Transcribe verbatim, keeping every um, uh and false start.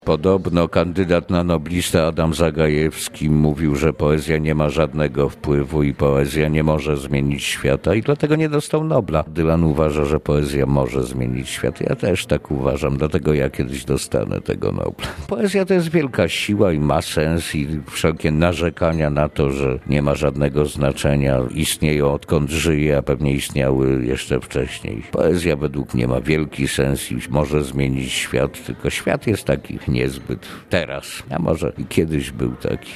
Podobno kandydat na noblistę Adam Zagajewski mówił, że poezja nie ma żadnego wpływu i poezja nie może zmienić świata i dlatego nie dostał Nobla. Dylan uważa, że poezja może zmienić świat. Ja też tak uważam, dlatego ja kiedyś dostanę tego Nobla. Poezja to jest wielka siła i ma sens i wszelkie narzekania na to, że nie ma żadnego znaczenia, istnieją odkąd żyje, a pewnie istniały jeszcze wcześniej. Poezja według mnie ma wielki sens i może zmienić świat, tylko świat jest taki niezbyt teraz, a może i kiedyś był taki.